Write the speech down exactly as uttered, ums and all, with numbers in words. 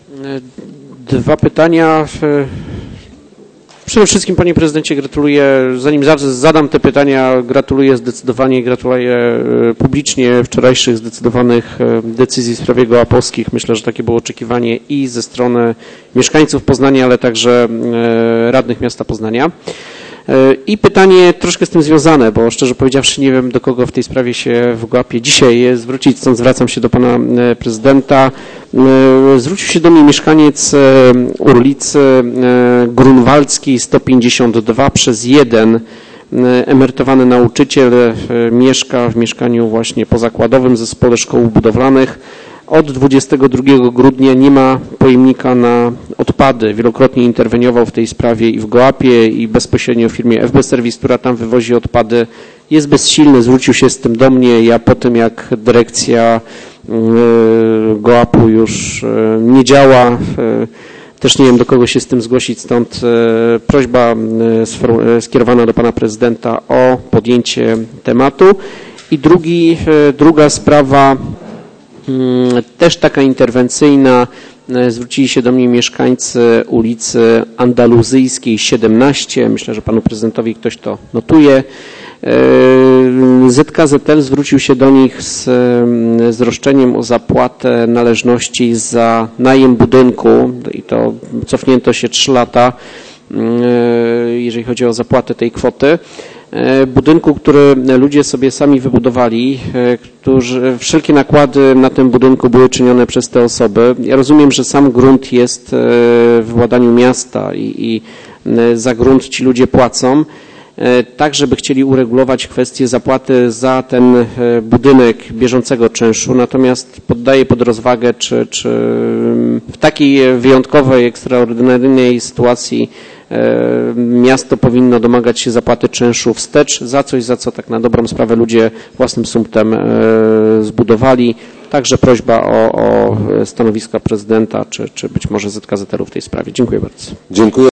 Dwa pytania. Przede wszystkim, panie prezydencie, gratuluję, zanim zadam te pytania, gratuluję zdecydowanie, gratuluję publicznie wczorajszych zdecydowanych decyzji w sprawie Goła Polskich. Myślę, że takie było oczekiwanie i ze strony mieszkańców Poznania, ale także radnych miasta Poznania. I pytanie troszkę z tym związane, bo szczerze powiedziawszy nie wiem, do kogo w tej sprawie się w Gołapie dzisiaj zwrócić, stąd zwracam się do pana prezydenta. Zwrócił się do mnie mieszkaniec ulicy Grunwaldzkiej sto pięćdziesiąt dwa przez jeden, emerytowany nauczyciel, mieszka w mieszkaniu właśnie pozakładowym w Zespole Szkół Budowlanych. Od dwudziestego drugiego grudnia nie ma pojemnika na odpady. Wielokrotnie interweniował w tej sprawie i w Gołapie, i bezpośrednio w firmie F B Service, która tam wywozi odpady. Jest bezsilny, zwrócił się z tym do mnie. Ja po tym, jak dyrekcja Gołapu już nie działa, też nie wiem, do kogo się z tym zgłosić, stąd prośba skierowana do pana prezydenta o podjęcie tematu. I drugi, druga sprawa, też taka interwencyjna, zwrócili się do mnie mieszkańcy ulicy Andaluzyjskiej siedemnaście, myślę, że panu prezydentowi ktoś to notuje. Z K Z L zwrócił się do nich z, z roszczeniem o zapłatę należności za najem budynku i to cofnięto się trzy lata, jeżeli chodzi o zapłatę tej kwoty. Budynku, który ludzie sobie sami wybudowali, którzy wszelkie nakłady na tym budynku były czynione przez te osoby. Ja rozumiem, że sam grunt jest w władaniu miasta i, i za grunt ci ludzie płacą, tak żeby chcieli uregulować kwestię zapłaty za ten budynek bieżącego czynszu, natomiast poddaję pod rozwagę, czy, czy w takiej wyjątkowej, ekstraordynaryjnej sytuacji miasto powinno domagać się zapłaty czynszu wstecz za coś, za co tak na dobrą sprawę ludzie własnym sumptem zbudowali. Także prośba o, o stanowiska prezydenta, czy, czy być może Z K Z L u w tej sprawie. Dziękuję bardzo. Dziękuję.